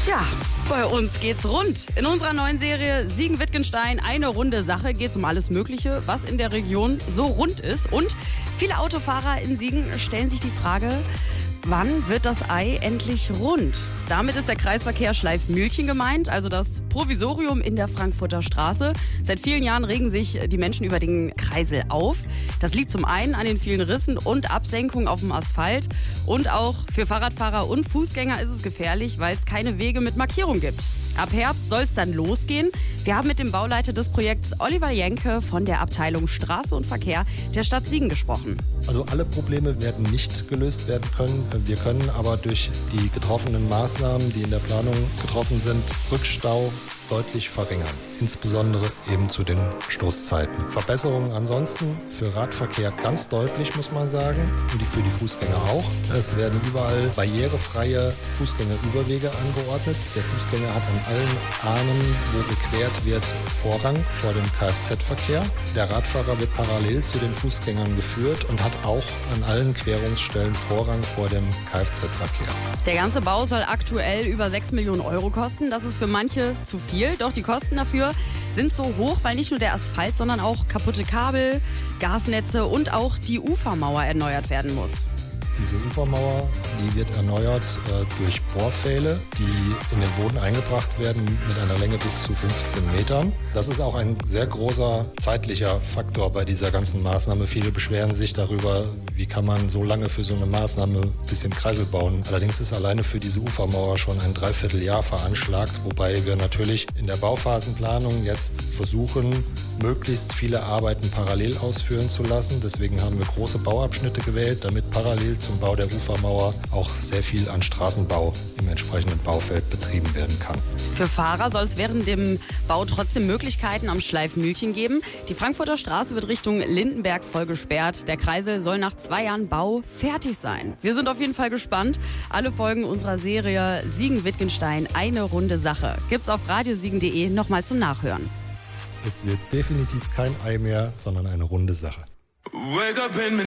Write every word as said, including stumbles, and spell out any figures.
Ja, bei uns geht's rund. In unserer neuen Serie Siegen-Wittgenstein, eine runde Sache, geht's um alles Mögliche, was in der Region so rund ist. Und viele Autofahrer in Siegen stellen sich die Frage, wann wird das Ei endlich rund? Damit ist der Kreisverkehr Schleifmühlchen gemeint, also das Provisorium in der Frankfurter Straße. Seit vielen Jahren regen sich die Menschen über den Kreisel auf. Das liegt zum einen an den vielen Rissen und Absenkungen auf dem Asphalt. Und auch für Fahrradfahrer und Fußgänger ist es gefährlich, weil es keine Wege mit Markierung gibt. Ab Herbst soll es dann losgehen. Wir haben mit dem Bauleiter des Projekts Oliver Jenke von der Abteilung Straße und Verkehr der Stadt Siegen gesprochen. Also alle Probleme werden nicht gelöst werden können. Wir können aber durch die getroffenen Maßnahmen, die in der Planung getroffen sind, Rückstau deutlich verringern. Insbesondere eben zu den Stoßzeiten. Verbesserungen ansonsten für Radverkehr ganz deutlich, muss man sagen, und die für die Fußgänger auch. Es werden überall barrierefreie Fußgängerüberwege angeordnet. Der Fußgänger hat an allen Armen, wo gequert wird, Vorrang vor dem Kfz-Verkehr. Der Radfahrer wird parallel zu den Fußgängern geführt und hat auch an allen Querungsstellen Vorrang vor dem Kfz-Verkehr. Der ganze Bau soll aktuell über sechs Millionen Euro kosten. Das ist für manche zu viel. Doch die Kosten dafür sind so hoch, weil nicht nur der Asphalt, sondern auch kaputte Kabel, Gasnetze und auch die Ufermauer erneuert werden muss. Diese Ufermauer, die wird erneuert äh, durch Bohrpfähle, die in den Boden eingebracht werden mit einer Länge bis zu fünfzehn Metern. Das ist auch ein sehr großer zeitlicher Faktor bei dieser ganzen Maßnahme. Viele beschweren sich darüber, wie kann man so lange für so eine Maßnahme ein bisschen Kreisel bauen. Allerdings ist alleine für diese Ufermauer schon ein Dreivierteljahr veranschlagt, wobei wir natürlich in der Bauphasenplanung jetzt versuchen, möglichst viele Arbeiten parallel ausführen zu lassen. Deswegen haben wir große Bauabschnitte gewählt, damit parallel zum Bau der Ufermauer auch sehr viel an Straßenbau im entsprechenden Baufeld betrieben werden kann. Für Fahrer soll es während dem Bau trotzdem Möglichkeiten am Schleifmühlchen geben. Die Frankfurter Straße wird Richtung Lindenberg voll gesperrt. Der Kreisel soll nach zwei Jahren Bau fertig sein. Wir sind auf jeden Fall gespannt. Alle Folgen unserer Serie Siegen-Wittgenstein, eine runde Sache, gibt's auf radiosiegen punkt de nochmal zum Nachhören. Es wird definitiv kein Ei mehr, sondern eine runde Sache.